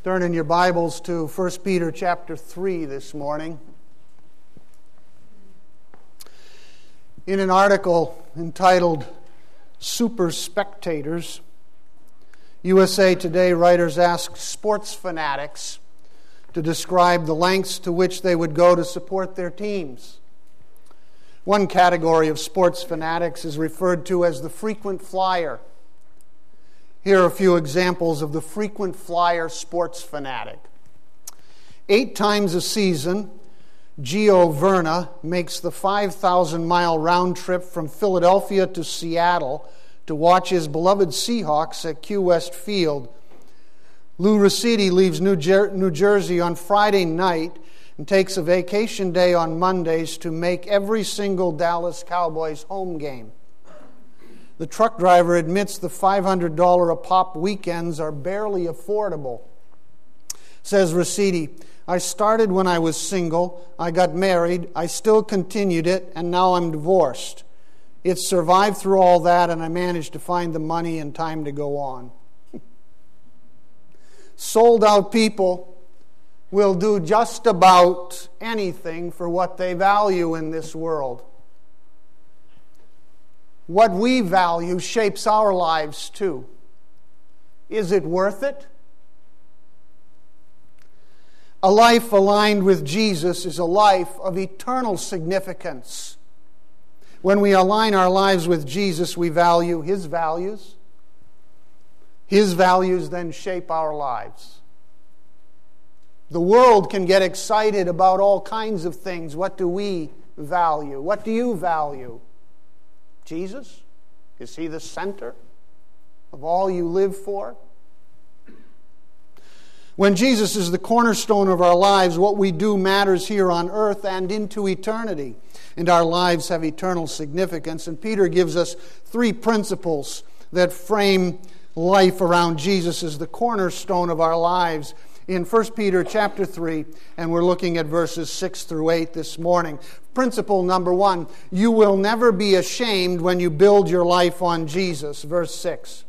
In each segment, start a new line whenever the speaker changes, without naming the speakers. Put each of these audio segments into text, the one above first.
Turn in your Bibles to 1 Peter chapter 3 this morning. In an article entitled Super Spectators, USA Today writers asked sports fanatics to describe the lengths to which they would go to support their teams. One category of sports fanatics is referred to as the frequent flyer. Here are a few examples of the frequent flyer sports fanatic. 8 times a season, Gio Verna makes the 5,000-mile round trip from Philadelphia to Seattle to watch his beloved Seahawks at Q West Field. Lou Rossetti leaves New Jersey on Friday night and takes a vacation day on Mondays to make every single Dallas Cowboys home game. The truck driver admits the $500 a pop weekends are barely affordable. Says Rossetti, I started when I was single, I got married, I still continued it, and now I'm divorced. It's survived through all that, and I managed to find the money and time to go on. Sold out people will do just about anything for what they value in this world. What we value shapes our lives too. Is it worth it? A life aligned with Jesus is a life of eternal significance. When we align our lives with Jesus, we value His values. His values then shape our lives. The world can get excited about all kinds of things. What do we value? What do you value? Jesus? Is He the center of all you live for? When Jesus is the cornerstone of our lives, what we do matters here on earth and into eternity. And our lives have eternal significance. And Peter gives us 3 principles that frame life around Jesus as the cornerstone of our lives in 1 Peter chapter 3, and we're looking at verses 6 through 8 this morning. Principle number 1, you will never be ashamed when you build your life on Jesus. Verse 6.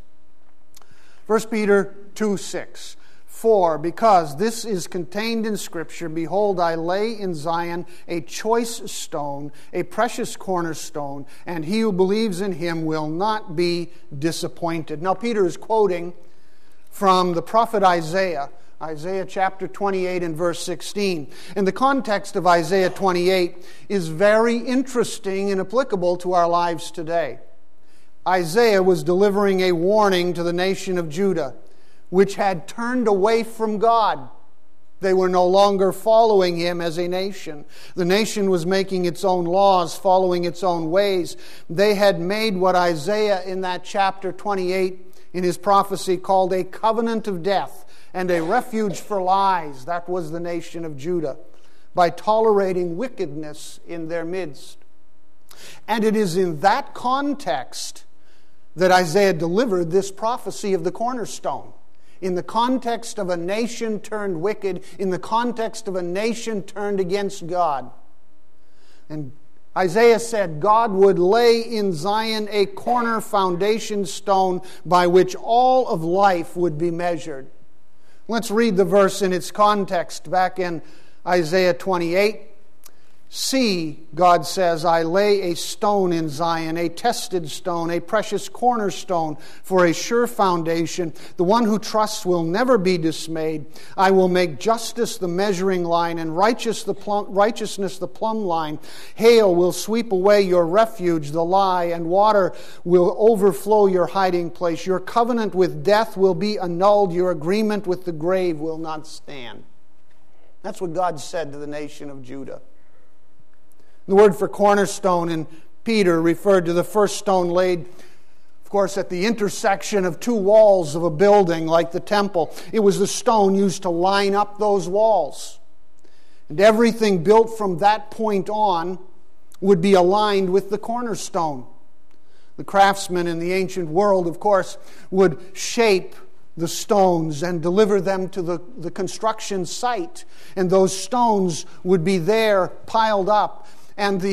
1 Peter 2:6. For, because this is contained in Scripture, behold, I lay in Zion a choice stone, a precious cornerstone, and he who believes in him will not be disappointed. Now, Peter is quoting from the prophet Isaiah chapter 28 and verse 16. And the context of Isaiah 28 is very interesting and applicable to our lives today. Isaiah was delivering a warning to the nation of Judah, which had turned away from God. They were no longer following Him as a nation. The nation was making its own laws, following its own ways. They had made what Isaiah in that chapter 28 in his prophecy called a covenant of death and a refuge for lies. That was the nation of Judah, by tolerating wickedness in their midst. And it is in that context that Isaiah delivered this prophecy of the cornerstone. In the context of a nation turned wicked, in the context of a nation turned against God. And Isaiah said God would lay in Zion a corner foundation stone by which all of life would be measured. Let's read the verse in its context back in Isaiah 28. See, God says, I lay a stone in Zion, a tested stone, a precious cornerstone for a sure foundation. The one who trusts will never be dismayed. I will make justice the measuring line and righteousness the plumb line. Hail will sweep away your refuge, the lie, and water will overflow your hiding place. Your covenant with death will be annulled. Your agreement with the grave will not stand. That's what God said to the nation of Judah. The word for cornerstone in Peter referred to the first stone laid, of course, at the intersection of 2 walls of a building like the temple. It was the stone used to line up those walls. And everything built from that point on would be aligned with the cornerstone. The craftsmen in the ancient world, of course, would shape the stones and deliver them to the construction site. And those stones would be there piled up. And the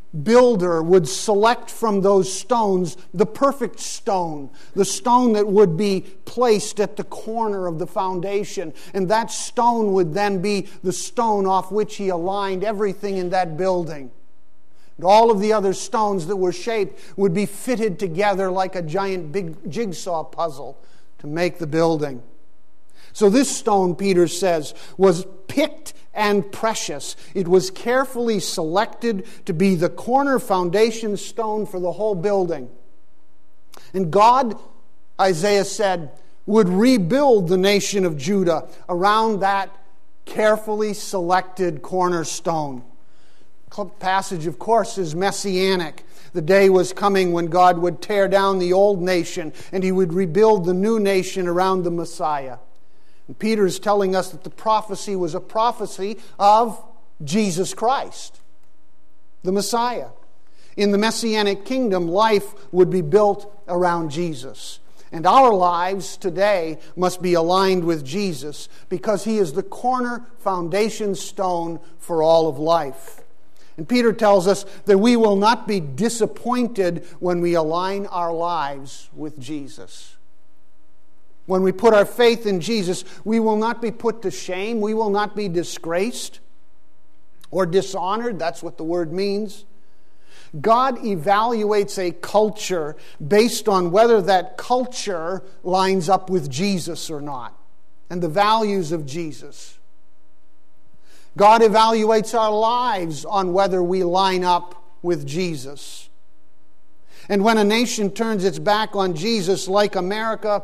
builder would select from those stones the perfect stone, the stone that would be placed at the corner of the foundation. And that stone would then be the stone off which he aligned everything in that building. And all of the other stones that were shaped would be fitted together like a giant big jigsaw puzzle to make the building. So this stone, Peter says, was picked and precious. It was carefully selected to be the corner foundation stone for the whole building. And God, Isaiah said, would rebuild the nation of Judah around that carefully selected cornerstone. The passage, of course, is messianic. The day was coming when God would tear down the old nation and he would rebuild the new nation around the Messiah. And Peter is telling us that the prophecy was a prophecy of Jesus Christ, the Messiah. In the Messianic kingdom, life would be built around Jesus. And our lives today must be aligned with Jesus because he is the corner foundation stone for all of life. And Peter tells us that we will not be disappointed when we align our lives with Jesus. When we put our faith in Jesus, we will not be put to shame. We will not be disgraced or dishonored. That's what the word means. God evaluates a culture based on whether that culture lines up with Jesus or not and the values of Jesus. God evaluates our lives on whether we line up with Jesus. And when a nation turns its back on Jesus, like America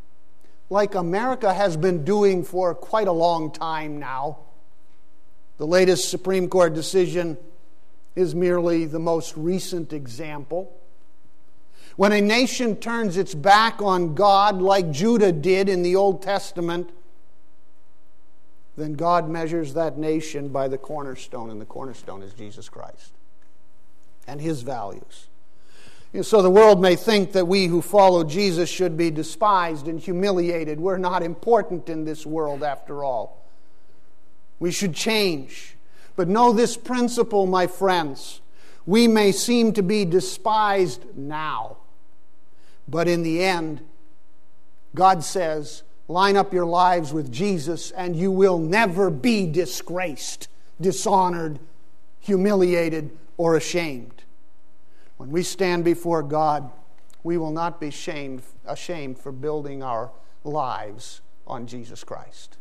has been doing for quite a long time now. The latest Supreme Court decision is merely the most recent example. When a nation turns its back on God like Judah did in the Old Testament, then God measures that nation by the cornerstone, and the cornerstone is Jesus Christ and his values. So the world may think that we who follow Jesus should be despised and humiliated. We're not important in this world after all. We should change. But know this principle, my friends. We may seem to be despised now, but in the end, God says, line up your lives with Jesus and you will never be disgraced, dishonored, humiliated, or ashamed. When we stand before God, we will not be ashamed for building our lives on Jesus Christ.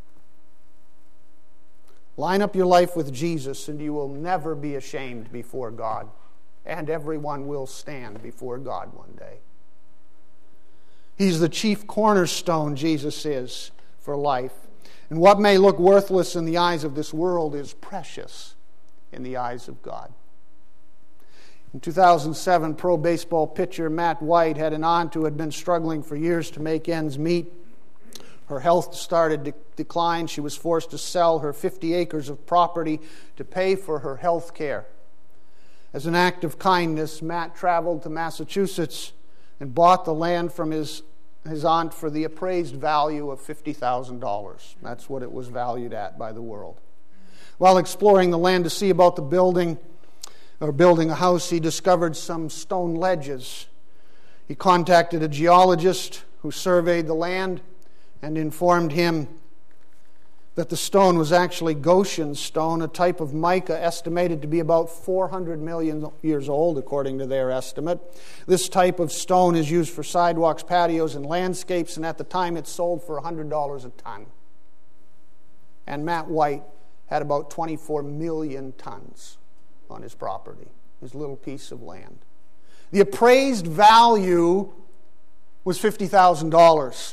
Line up your life with Jesus and you will never be ashamed before God. And everyone will stand before God one day. He's the chief cornerstone, Jesus is, for life. And what may look worthless in the eyes of this world is precious in the eyes of God. In 2007, pro baseball pitcher Matt White had an aunt who had been struggling for years to make ends meet. Her health started to decline. She was forced to sell her 50 acres of property to pay for her health care. As an act of kindness, Matt traveled to Massachusetts and bought the land from his aunt for the appraised value of $50,000. That's what it was valued at by the world. While exploring the land to see about the building a house, he discovered some stone ledges. He contacted a geologist who surveyed the land and informed him that the stone was actually Goshen stone, a type of mica estimated to be about 400 million years old, according to their estimate. This type of stone is used for sidewalks, patios, and landscapes, and at the time it sold for $100 a ton. And Matt White had about 24 million tons on his property, his little piece of land. The appraised value was $50,000,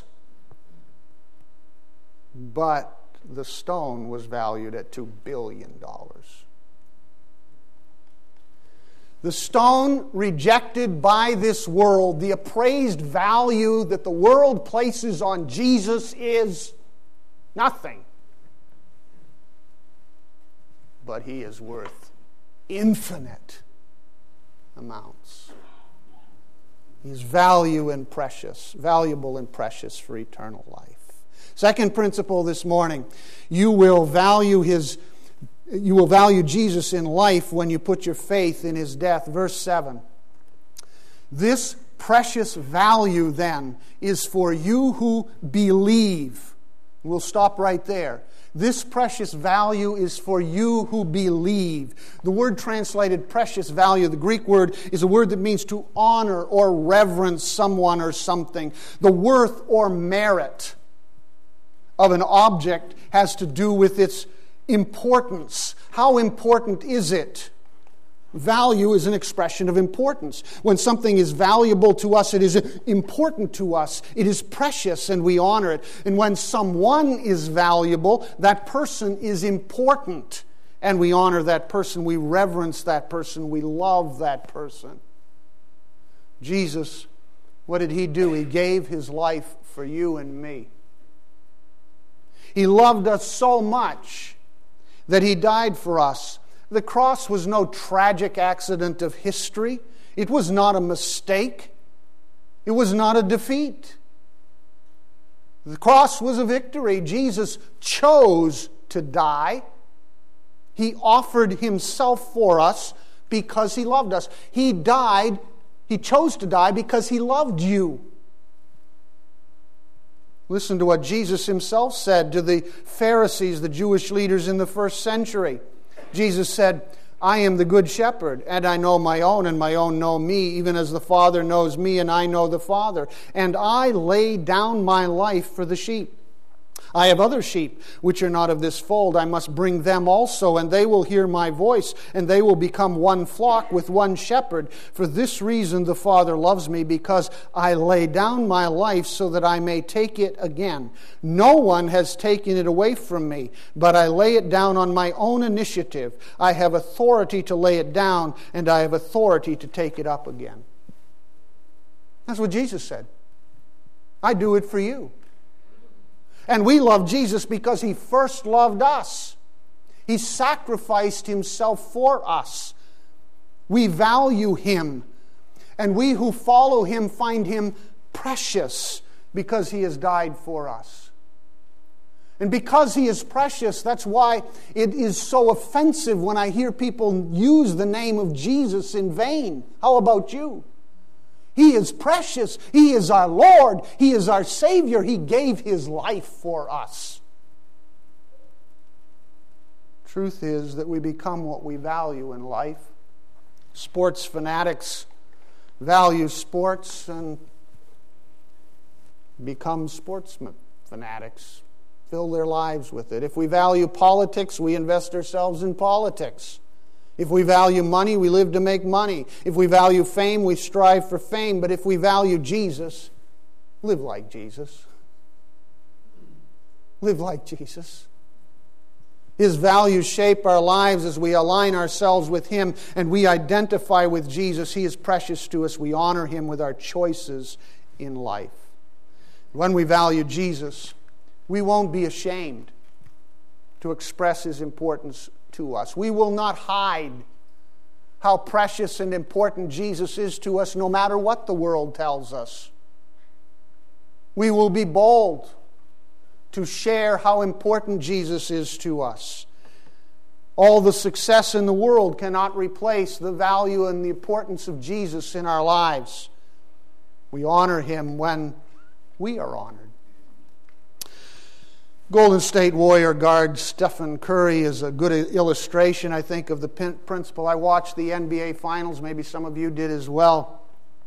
but the stone was valued at $2 billion. The stone rejected by this world, the appraised value that the world places on Jesus is nothing. But he is worth infinite amounts. He is valuable and precious for eternal life. Second principle this morning, you will value his You will value Jesus in life when you put your faith in His death. Verse 7. This precious value then is for you who believe. We'll stop right there. This precious value is for you who believe. The word translated precious value, the Greek word, is a word that means to honor or reverence someone or something. The worth or merit of an object has to do with its importance. How important is it? Value is an expression of importance. When something is valuable to us, it is important to us. It is precious and we honor it. And when someone is valuable, that person is important. And we honor that person. We reverence that person. We love that person. Jesus, what did He do? He gave His life for you and me. He loved us so much that He died for us. The cross was no tragic accident of history. It was not a mistake. It was not a defeat. The cross was a victory. Jesus chose to die. He offered Himself for us because He loved us. He died, He chose to die because He loved you. Listen to what Jesus Himself said to the Pharisees, the Jewish leaders in the first century. Jesus said, I am the good shepherd, and I know my own, and my own know me, even as the Father knows me, and I know the Father. And I lay down my life for the sheep. I have other sheep which are not of this fold. I must bring them also, and they will hear my voice, and they will become one flock with one shepherd. For this reason the Father loves me, because I lay down my life so that I may take it again. No one has taken it away from me, but I lay it down on my own initiative. I have authority to lay it down, and I have authority to take it up again. That's what Jesus said. I do it for you. And we love Jesus because He first loved us. He sacrificed Himself for us. We value Him. And we who follow Him find Him precious because He has died for us. And because He is precious, that's why it is so offensive when I hear people use the name of Jesus in vain. How about you? He is precious. He is our Lord. He is our Savior. He gave His life for us. Truth is that we become what we value in life. Sports fanatics value sports and become sportsmen fanatics. Fill their lives with it. If we value politics, we invest ourselves in politics. If we value money, we live to make money. If we value fame, we strive for fame. But if we value Jesus, live like Jesus. Live like Jesus. His values shape our lives as we align ourselves with Him and we identify with Jesus. He is precious to us. We honor Him with our choices in life. When we value Jesus, we won't be ashamed to express His importance to us. We will not hide how precious and important Jesus is to us, no matter what the world tells us. We will be bold to share how important Jesus is to us. All the success in the world cannot replace the value and the importance of Jesus in our lives. We honor Him when we are honored. Golden State Warrior guard Stephen Curry is a good illustration, I think, of the principle. I watched the NBA Finals. Maybe some of you did as well.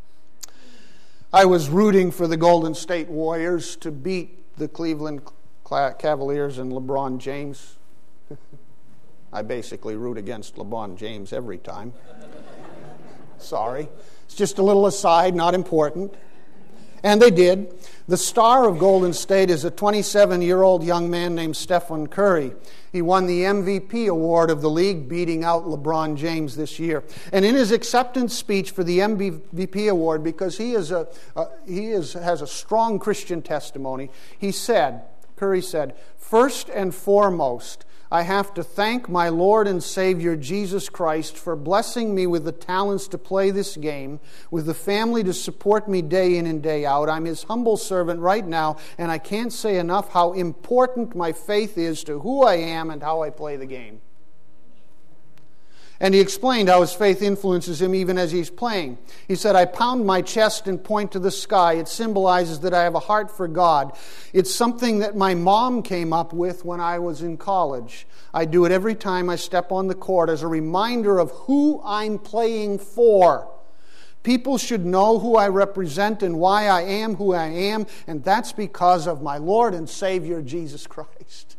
I was rooting for the Golden State Warriors to beat the Cleveland Cavaliers and LeBron James. I basically root against LeBron James every time. Sorry. It's just a little aside, not important. And they did. The star of Golden State is a 27-year-old young man named Stephen Curry. He won the MVP award of the league, beating out LeBron James this year. And in his acceptance speech for the MVP award, because he has a strong Christian testimony, Curry said, "First and foremost, I have to thank my Lord and Savior Jesus Christ for blessing me with the talents to play this game, with the family to support me day in and day out. I'm His humble servant right now, and I can't say enough how important my faith is to who I am and how I play the game." And he explained how his faith influences him even as he's playing. He said, I pound my chest and point to the sky. It symbolizes that I have a heart for God. It's something that my mom came up with when I was in college. I do it every time I step on the court as a reminder of who I'm playing for. People should know who I represent and why I am who I am, and that's because of my Lord and Savior, Jesus Christ.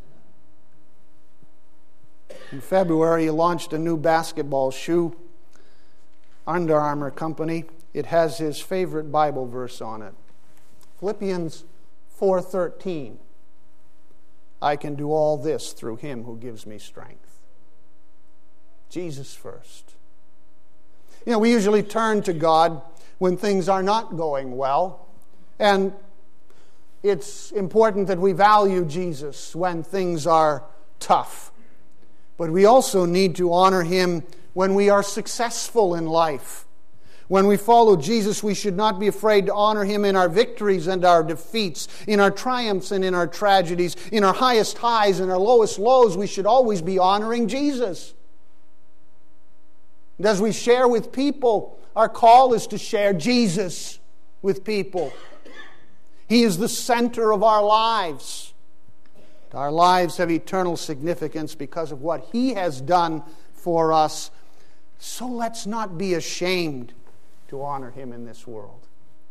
In February, he launched a new basketball shoe, Under Armour company. It has his favorite Bible verse on it. Philippians 4:13. I can do all this through him who gives me strength. Jesus first. You know, we usually turn to God when things are not going well. And it's important that we value Jesus when things are tough. But we also need to honor him when we are successful in life. When we follow Jesus, we should not be afraid to honor him in our victories and our defeats, in our triumphs and in our tragedies, in our highest highs and our lowest lows. We should always be honoring Jesus. And as we share with people, our call is to share Jesus with people. He is the center of our lives. Our lives have eternal significance because of what he has done for us. So let's not be ashamed to honor him in this world.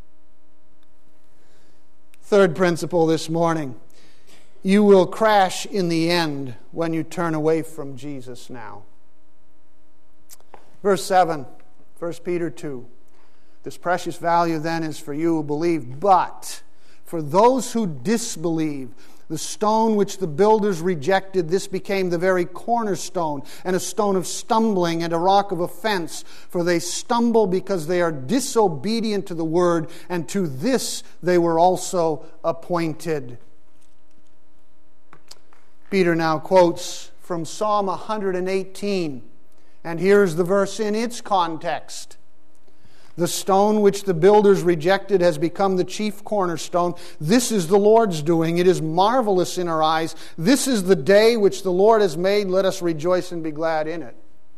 Third principle this morning. You will crash in the end when you turn away from Jesus now. Verse 7, 1 Peter 2. This precious value then is for you who believe, but for those who disbelieve, the stone which the builders rejected, this became the very cornerstone, and a stone of stumbling and a rock of offense. For they stumble because they are disobedient to the word, and to this they were also appointed. Peter now quotes from Psalm 118, and here's the verse in its context. The stone which the builders rejected has become the chief cornerstone. This is the Lord's doing. It is marvelous in our eyes. This is the day which the Lord has made. Let us rejoice and be glad in it.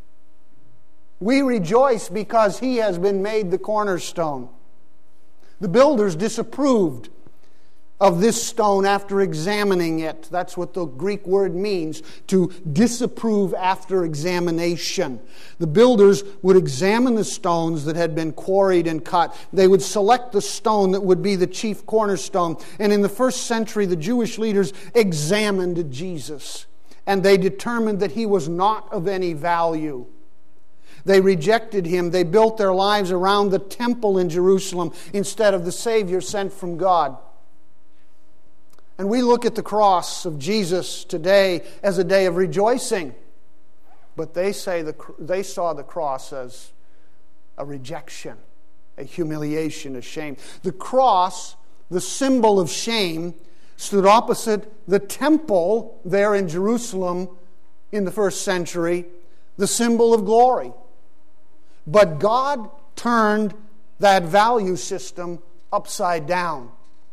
We rejoice because he has been made the cornerstone. The builders disapproved of this stone after examining it. That's what the Greek word means, to disapprove after examination. The builders would examine the stones that had been quarried and cut. They would select the stone that would be the chief cornerstone. And in the first century, the Jewish leaders examined Jesus, and they determined that he was not of any value. They rejected him. They built their lives around the temple in Jerusalem instead of the Savior sent from God. And we look at the cross of Jesus today as a day of rejoicing. But they say they saw the cross as a rejection, a humiliation, a shame. The cross, the symbol of shame, stood opposite the temple there in Jerusalem in the first century, the symbol of glory. But God turned that value system upside down.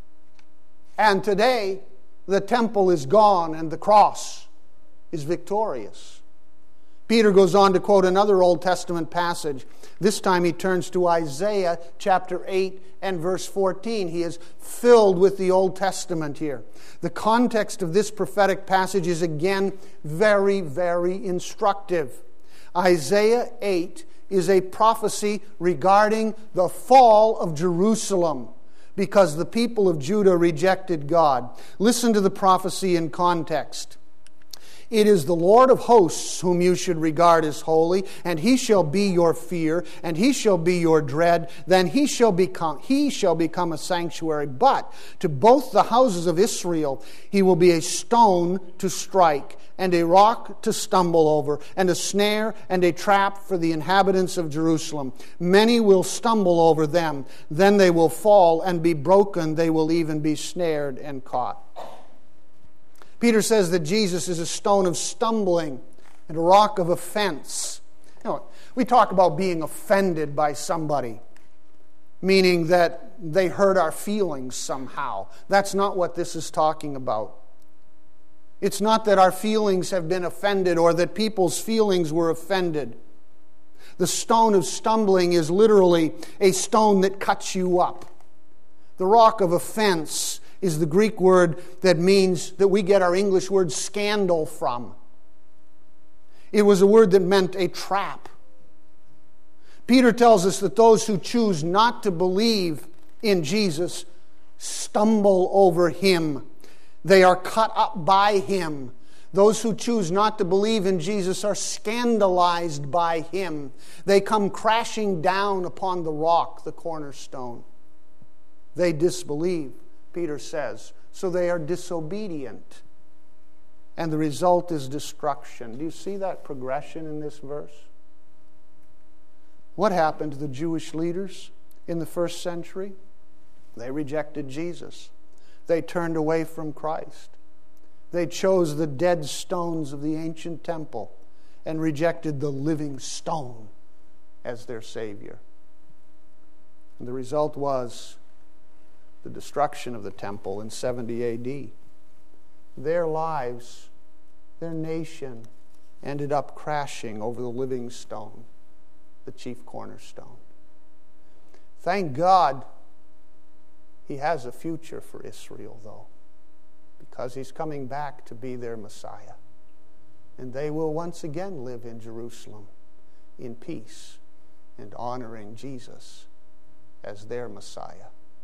And today, the temple is gone and the cross is victorious. Peter goes on to quote another Old Testament passage. This time he turns to Isaiah chapter 8 and verse 14. He is filled with the Old Testament here. The context of this prophetic passage is again very, very instructive. Isaiah 8 is a prophecy regarding the fall of Jerusalem, because the people of Judah rejected God. Listen to the prophecy in context. It is the Lord of hosts whom you should regard as holy, and he shall be your fear, and he shall be your dread. Then he shall become a sanctuary. But to both the houses of Israel he will be a stone to strike, and a rock to stumble over, and a snare and a trap for the inhabitants of Jerusalem. Many will stumble over them. Then they will fall and be broken. They will even be snared and caught. Peter says that Jesus is a stone of stumbling and a rock of offense. You know, we talk about being offended by somebody, meaning that they hurt our feelings somehow. That's not what this is talking about. It's not that our feelings have been offended or that people's feelings were offended. The stone of stumbling is literally a stone that cuts you up. The rock of offense is the Greek word that means that we get our English word scandal from. It was a word that meant a trap. Peter tells us that those who choose not to believe in Jesus stumble over Him. They are cut up by Him. Those who choose not to believe in Jesus are scandalized by Him. They come crashing down upon the rock, the cornerstone. They disbelieve, Peter says, so they are disobedient. And the result is destruction. Do you see that progression in this verse? What happened to the Jewish leaders in the first century? They rejected Jesus. They turned away from Christ. They chose the dead stones of the ancient temple and rejected the living stone as their Savior. And the result was the destruction of the temple in 70 A.D. Their lives, their nation, ended up crashing over the living stone, the chief cornerstone. Thank God He has a future for Israel, though, because He's coming back to be their Messiah. And they will once again live in Jerusalem in peace and honoring Jesus as their Messiah.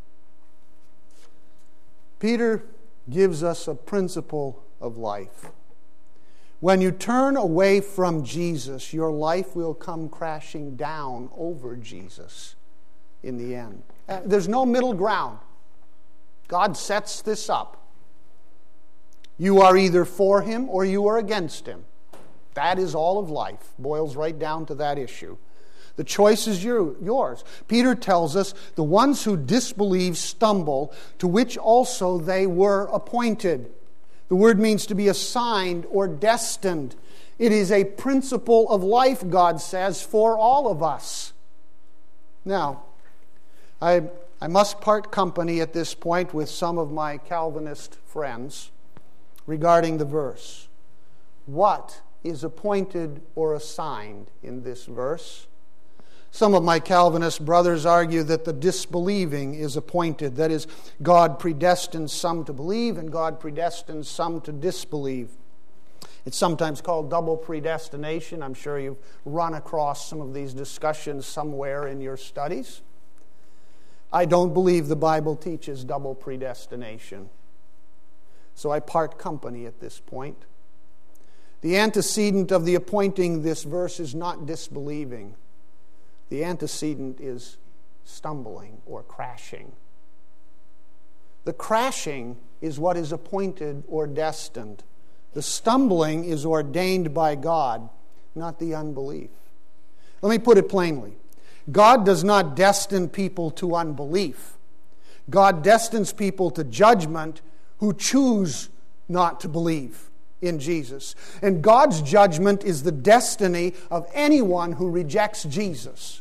Peter gives us a principle of life. When you turn away from Jesus, your life will come crashing down over Jesus in the end. There's no middle ground. God sets this up. You are either for Him or you are against Him. That is all of life. Boils right down to that issue. The choice is yours. Peter tells us the ones who disbelieve stumble, to which also they were appointed. The word means to be assigned or destined. It is a principle of life, God says, for all of us. Now, I must part company at this point with some of my Calvinist friends regarding the verse. What is appointed or assigned in this verse? Some of my Calvinist brothers argue that the disbelieving is appointed. That is, God predestines some to believe and God predestines some to disbelieve. It's sometimes called double predestination. I'm sure you've run across some of these discussions somewhere in your studies. I don't believe the Bible teaches double predestination. So I part company at this point. The antecedent of the appointing this verse is not disbelieving. The antecedent is stumbling or crashing. The crashing is what is appointed or destined. The stumbling is ordained by God, not the unbelief. Let me put it plainly. God does not destine people to unbelief. God destines people to judgment who choose not to believe in Jesus. And God's judgment is the destiny of anyone who rejects Jesus.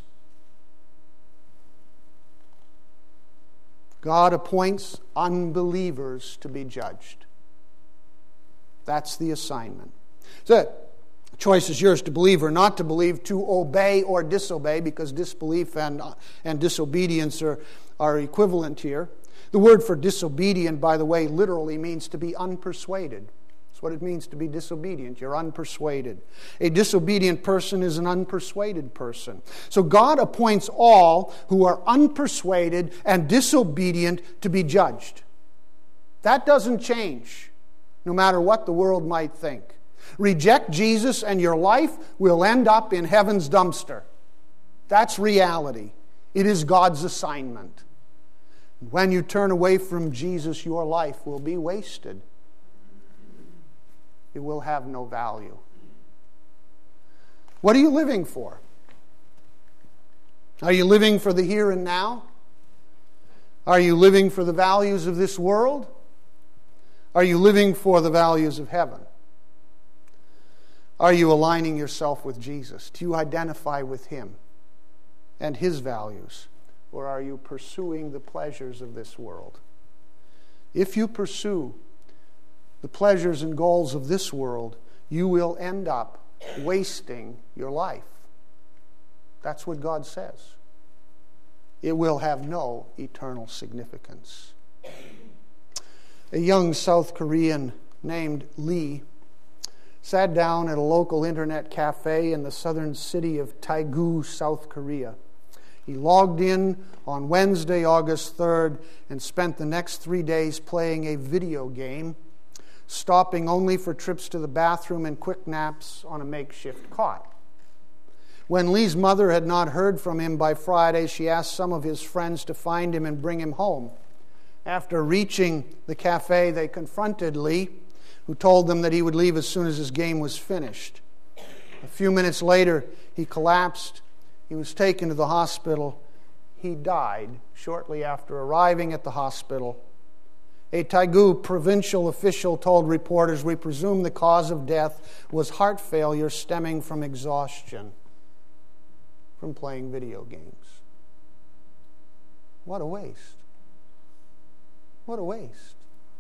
God appoints unbelievers to be judged. That's the assignment. So, the choice is yours to believe or not to believe, to obey or disobey, because disbelief and disobedience are equivalent here. The word for disobedient, by the way, literally means to be unpersuaded. That's what it means to be disobedient. You're unpersuaded. A disobedient person is an unpersuaded person. So God appoints all who are unpersuaded and disobedient to be judged. That doesn't change, no matter what the world might think. Reject Jesus and your life will end up in heaven's dumpster. That's reality. It is God's assignment. When you turn away from Jesus, your life will be wasted. It will have no value. What are you living for? Are you living for the here and now? Are you living for the values of this world? Are you living for the values of heaven? Are you aligning yourself with Jesus? Do you identify with Him and His values? Or are you pursuing the pleasures of this world? If you pursue the pleasures and goals of this world, you will end up wasting your life. That's what God says. It will have no eternal significance. A young South Korean named Lee sat down at a local internet cafe in the southern city of Daegu, South Korea. He logged in on Wednesday, August 3rd, and spent the next 3 days playing a video game, stopping only for trips to the bathroom and quick naps on a makeshift cot. When Lee's mother had not heard from him by Friday, she asked some of his friends to find him and bring him home. After reaching the cafe, they confronted Lee, who told them that he would leave as soon as his game was finished. A few minutes later, he collapsed. He was taken to the hospital. He died shortly after arriving at the hospital. A Daegu provincial official told reporters, "We presume the cause of death was heart failure stemming from exhaustion from playing video games." What a waste. What a waste.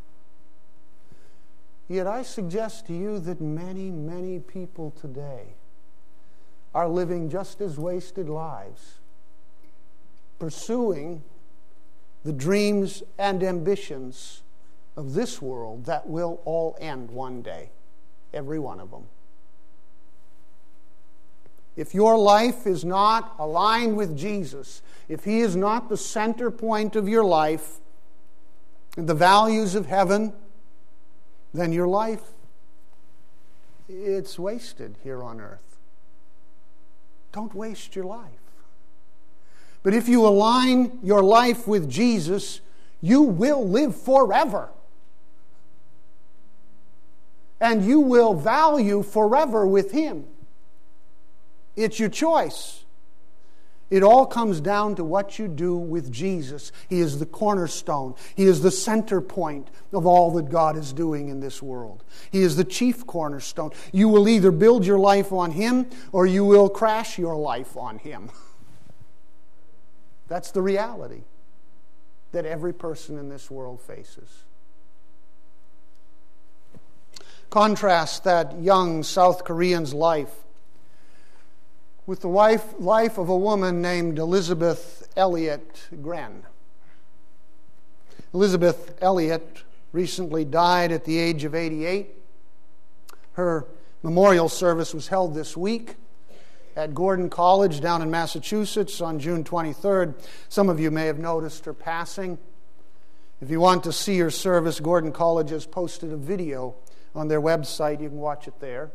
Yet I suggest to you that many, many people today are living just as wasted lives, pursuing the dreams and ambitions of this world that will all end one day, every one of them. If your life is not aligned with Jesus, if He is not the center point of your life and the values of heaven, then your life, it's wasted here on earth. Don't waste your life. But if you align your life with Jesus, you will live forever. And you will value forever with Him. It's your choice. It all comes down to what you do with Jesus. He is the cornerstone. He is the center point of all that God is doing in this world. He is the chief cornerstone. You will either build your life on Him or you will crash your life on Him. That's the reality that every person in this world faces. Contrast that young South Korean's life with the life of a woman named Elizabeth Elliot Gren. Elizabeth Elliot recently died at the age of 88. Her memorial service was held this week at Gordon College down in Massachusetts on June 23rd. Some of you may have noticed her passing. If you want to see her service, Gordon College has posted a video on their website. You can watch it there.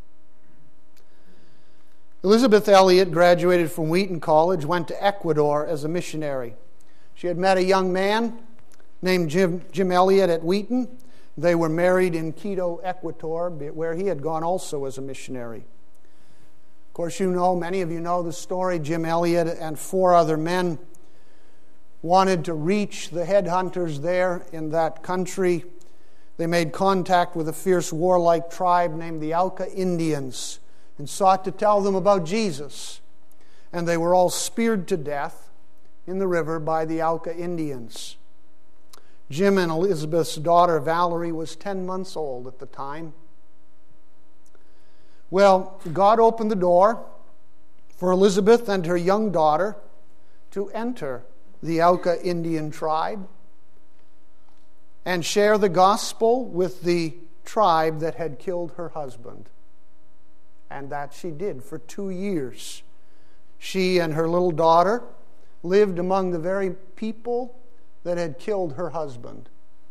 Elizabeth Elliot graduated from Wheaton College, went to Ecuador as a missionary. She had met a young man named Jim Elliot at Wheaton. They were married in Quito, Ecuador, where he had gone also as a missionary. Of course, many of you know the story. Jim Elliot and 4 other men wanted to reach the headhunters there in that country. They made contact with a fierce warlike tribe named the Auca Indians and sought to tell them about Jesus. And they were all speared to death in the river by the Auca Indians. Jim and Elizabeth's daughter Valerie was 10 months old at the time. Well, God opened the door for Elizabeth and her young daughter to enter the Auca Indian tribe and share the gospel with the tribe that had killed her husband. And that she did for 2 years. She and her little daughter lived among the very people that had killed her husband.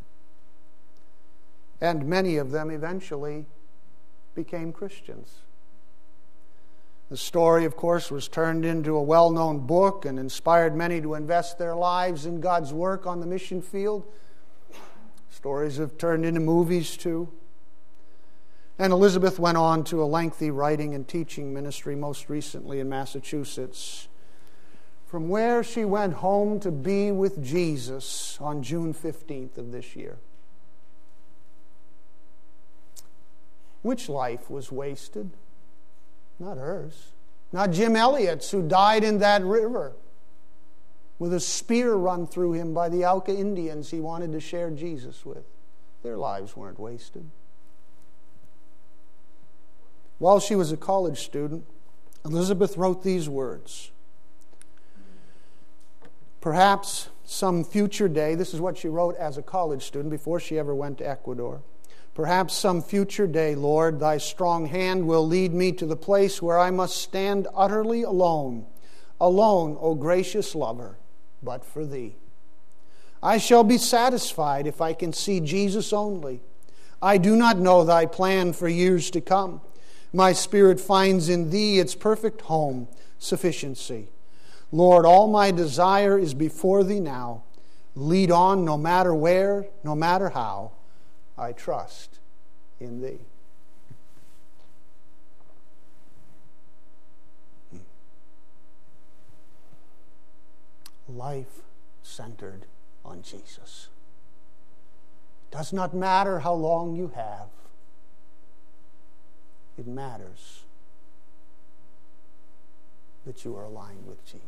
And many of them eventually became Christians. The story, of course, was turned into a well-known book and inspired many to invest their lives in God's work on the mission field. Stories have turned into movies too. And Elizabeth went on to a lengthy writing and teaching ministry, most recently in Massachusetts, from where she went home to be with Jesus on June 15th of this year. Which life was wasted? Not hers. Not Jim Elliot's, who died in that river with a spear run through him by the Auca Indians he wanted to share Jesus with. Their lives weren't wasted. While she was a college student, Elizabeth wrote these words. Perhaps some future day, this is what she wrote as a college student before she ever went to Ecuador. Perhaps some future day, Lord, thy strong hand will lead me to the place where I must stand utterly alone. Alone, O gracious lover, but for thee. I shall be satisfied if I can see Jesus only. I do not know thy plan for years to come. My spirit finds in thee its perfect home, sufficiency. Lord, all my desire is before thee now. Lead on no matter where, no matter how. I trust in thee. Life centered on Jesus. It does not matter how long you have. It matters that you are aligned with Jesus.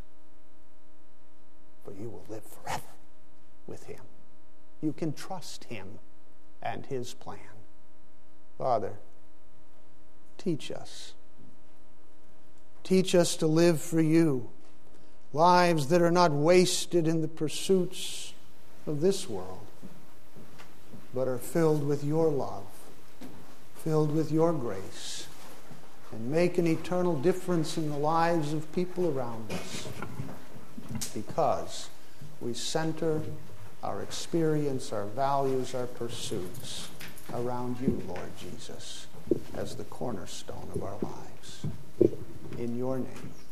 For you will live forever with Him. You can trust Him and His plan. Father, teach us. Teach us to live for you. Lives that are not wasted in the pursuits of this world, but are filled with your love, filled with your grace, and make an eternal difference in the lives of people around us, because we center our experience, our values, our pursuits around you, Lord Jesus, as the cornerstone of our lives. In your name.